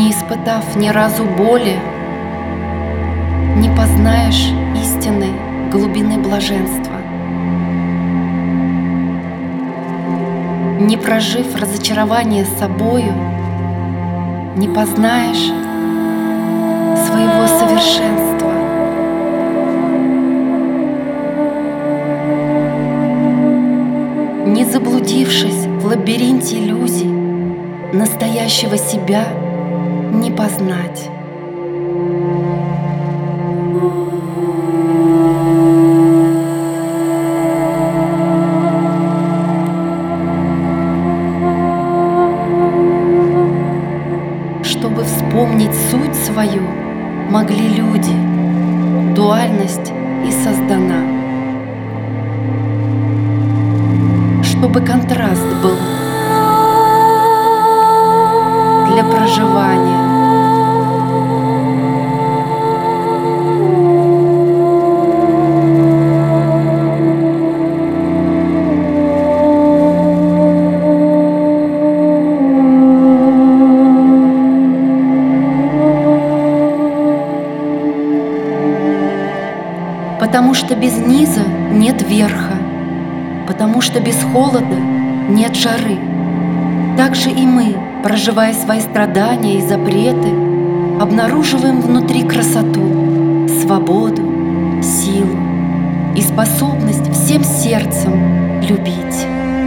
Не испытав ни разу боли, не познаешь истинной глубины блаженства. Не прожив разочарование собою, не познаешь своего совершенства. Не заблудившись в лабиринте иллюзий, настоящего себя не познать. Чтобы вспомнить суть свою, могли люди, дуальность и создана. Чтобы контраст был для проживания. Потому что без низа нет верха, потому что без холода нет жары. Так же и мы, проживая свои страдания и запреты, обнаруживаем внутри красоту, свободу, силу и способность всем сердцем любить.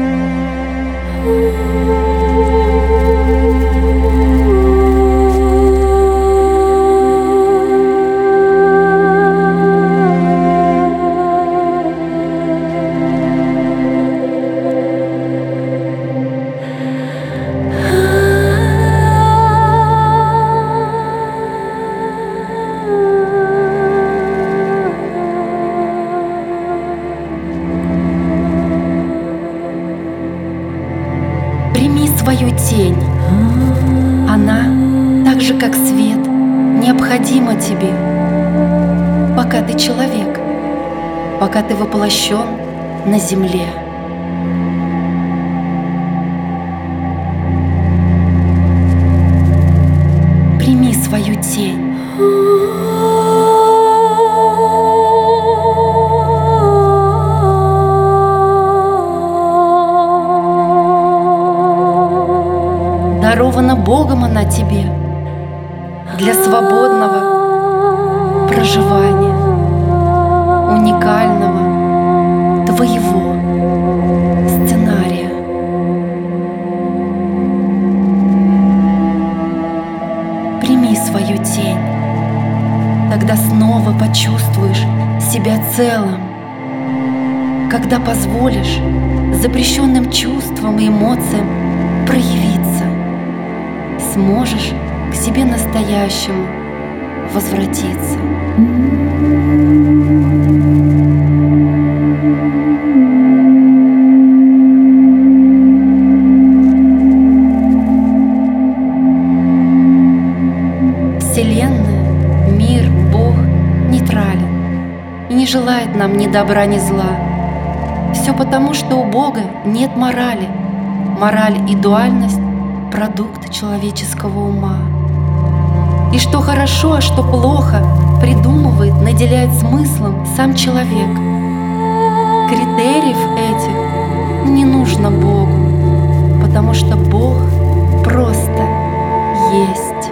Прими свою тень. Она, так же как свет, необходима тебе, пока ты человек, пока ты воплощен на земле. Прими свою тень. Дарована Богом она тебе для свободного проживания, уникального твоего сценария. Прими свою тень, тогда снова почувствуешь себя целым, когда позволишь запрещенным чувствам и эмоциям проявиться. Сможешь к себе настоящему возвратиться. Вселенная, мир, Бог нейтрален и не желает нам ни добра, ни зла. Все потому, что у Бога нет морали. Мораль и дуальность — продукт человеческого ума. И что хорошо, а что плохо, придумывает, наделяет смыслом сам человек. Критериев этих не нужно Богу, потому что Бог просто есть.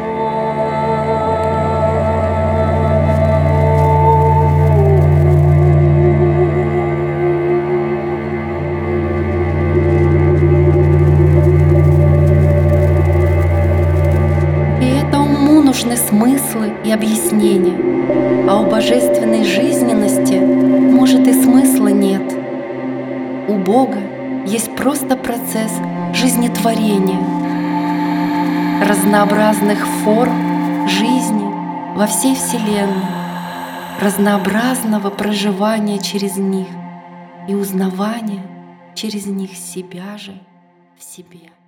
Нужны смыслы и объяснения, а у божественной жизненности, может, и смысла нет. У Бога есть просто процесс жизнетворения, разнообразных форм жизни во всей Вселенной, разнообразного проживания через них и узнавания через них себя же в себе.